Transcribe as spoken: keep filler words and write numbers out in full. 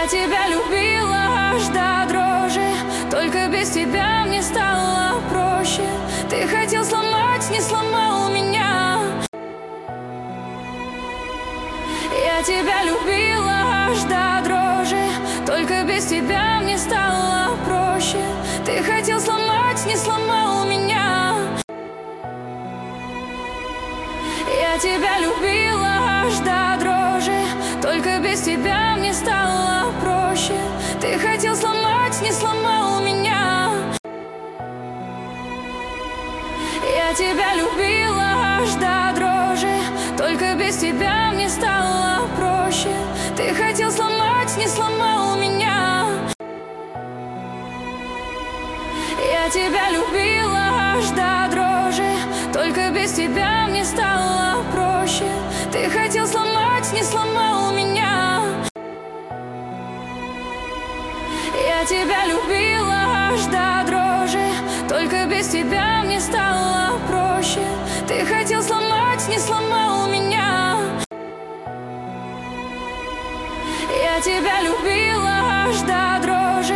Я тебя любила аж до дрожи, только без тебя мне стало проще. Ты хотел сломать, не сломал меня. Я тебя любила аж до дрожи, только без тебя мне стало проще. Ты хотел сломать, не сломал меня. Я тебя любила аж до дрожи, только без тебя мне стало проще. Ты хотел сломать, не сломал меня. Я тебя любила аж до дрожи, только без тебя мне стало проще. Ты хотел сломать, не сломал меня. Я тебя любила аж до дрожи, только без тебя мне стало проще. Ты хотел сломать, не сломал меня. Я тебя любила аж до дрожи, только без тебя мне стало проще. Ты хотел сломать, не сломал меня. Я тебя любила аж до дрожи.